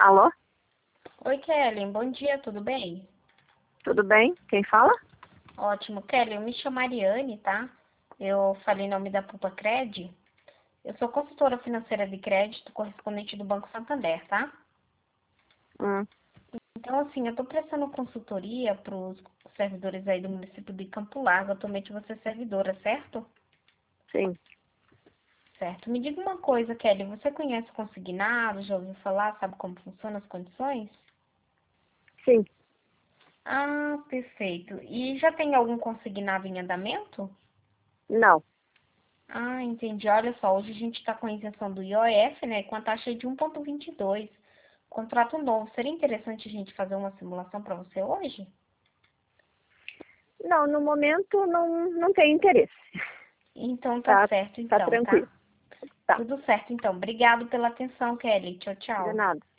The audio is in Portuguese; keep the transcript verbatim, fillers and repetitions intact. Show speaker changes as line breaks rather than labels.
Alô?
Oi, Kelly. Bom dia, tudo bem?
Tudo bem? Quem fala?
Ótimo. Kelly, eu me chamo Ariane, tá? Eu falei em nome da Pupa Cred. Eu sou consultora financeira de crédito, correspondente do Banco Santander, tá?
Hum,
Então, assim, eu tô prestando consultoria para os servidores aí do município de Campo Largo. Atualmente você é servidora, certo?
sim.
Certo. Me diga uma coisa, Kelly. Você conhece o consignado? Já ouviu falar? Sabe como funcionam as condições?
Sim.
Ah, perfeito. E já tem algum consignado em andamento?
Não.
Ah, entendi. Olha só, hoje a gente está com a isenção do I O F, né, com a taxa de um vírgula vinte e dois. Contrato novo. Seria interessante a gente fazer uma simulação para você hoje?
Não, no momento não, não tem interesse.
Então tá
Tá,
certo
tá
então, tá?
tranquilo. Tá.
Tudo certo então. Obrigado pela atenção, Kelly. Tchau,
De
tchau.
nada.